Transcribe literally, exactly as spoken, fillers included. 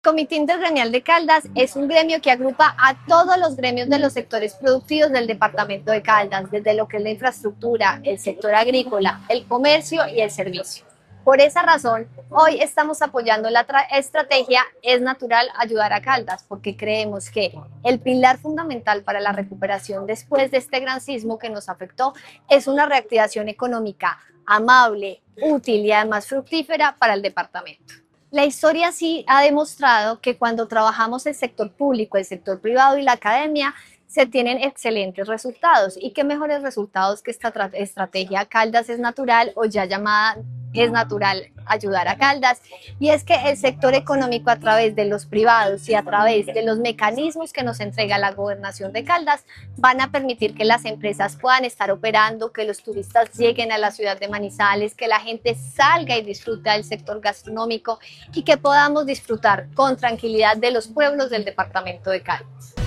Comité Intergremial de Caldas es un gremio que agrupa a todos los gremios de los sectores productivos del departamento de Caldas, desde lo que es la infraestructura, el sector agrícola, el comercio y el servicio. Por esa razón, hoy estamos apoyando la estrategia Es Natural Ayudar a Caldas, porque creemos que el pilar fundamental para la recuperación después de este gran sismo que nos afectó es una reactivación económica amable, útil y además fructífera para el departamento. La historia sí ha demostrado que cuando trabajamos el sector público, el sector privado y la academia, se tienen excelentes resultados. ¿Y qué mejores resultados que esta estrategia Caldas es Natural, o ya llamada Es Natural Ayudar a Caldas? Y es que el sector económico, a través de los privados y a través de los mecanismos que nos entrega la gobernación de Caldas, van a permitir que las empresas puedan estar operando, que los turistas lleguen a la ciudad de Manizales, que la gente salga y disfrute del sector gastronómico y que podamos disfrutar con tranquilidad de los pueblos del departamento de Caldas.